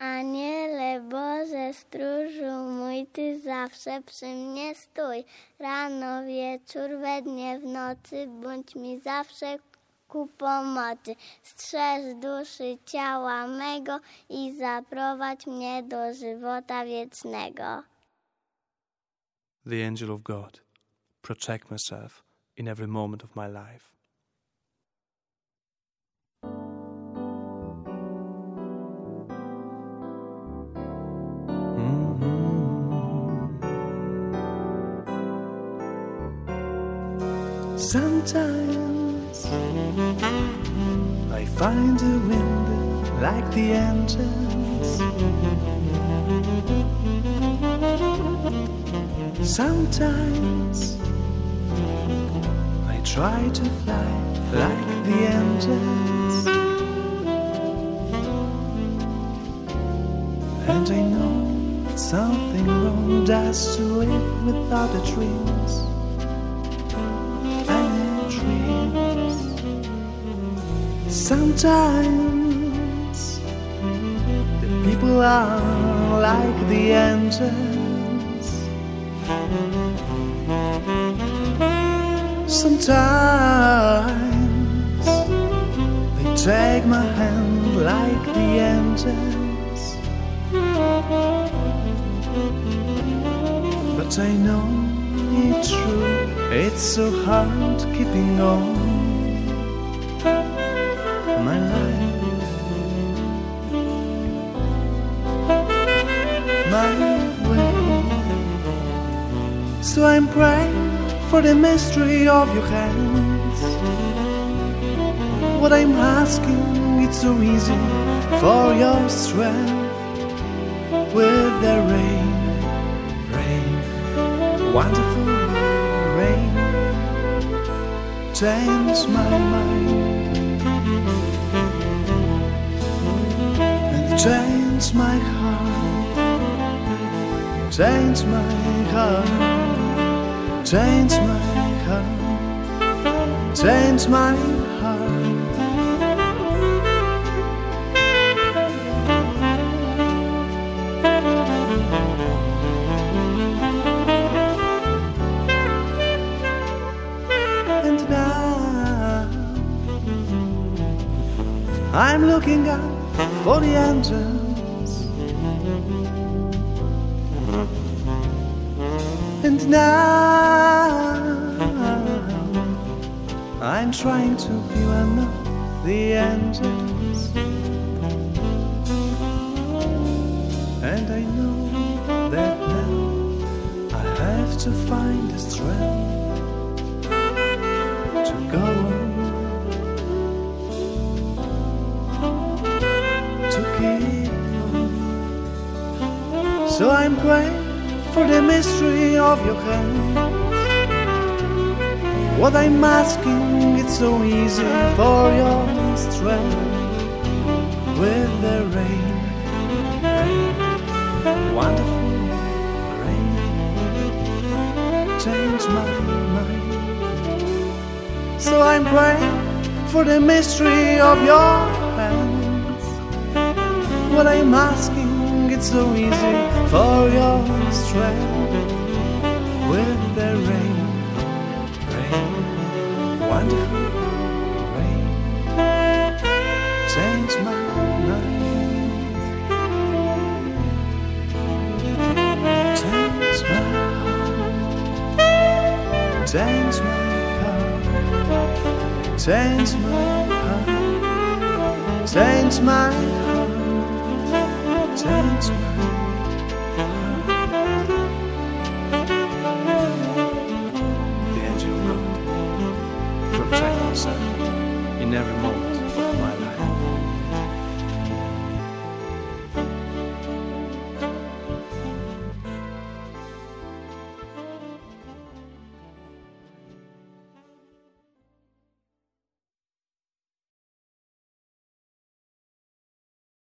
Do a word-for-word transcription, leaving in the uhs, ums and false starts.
Aniele Boże, stróżu mój, Ty zawsze przy mnie stój. Rano, wieczór, we dnie, w nocy, bądź mi zawsze ku pomocy. Strzeż duszy, ciała mego i zaprowadź mnie do żywota wiecznego. The angel of God, protect myself in every moment of my life. Sometimes I find a wind like the angels. Sometimes I try to fly like the angels. And I know it's something wrong just to live without the dreams. Sometimes the people are like the angels. Sometimes they take my hand like the angels. But I know it's true, it's so hard keeping on my life, my way. So I'm praying for the mystery of your hands. What I'm asking, it's so easy, for your strength. With the rain, rain, wonderful rain, change my mind. Change my heart, change my heart, change my heart, change my heart. And now I'm looking up for the angels, and now I'm trying to be one of the angels, and I know that now I have to find the strength to go on. So I'm praying for the mystery of your hand. What I'm asking, it's so easy, for your strength. With the rain, rain, wonderful rain, change my mind. So I'm praying for the mystery of your hands. What I'm asking, it's so easy, for your strength. With the rain, rain, wonderful rain, change my mind, change my heart, change my heart, change my heart, change my heart, change my heart. The angel of God, protect myself in every moment.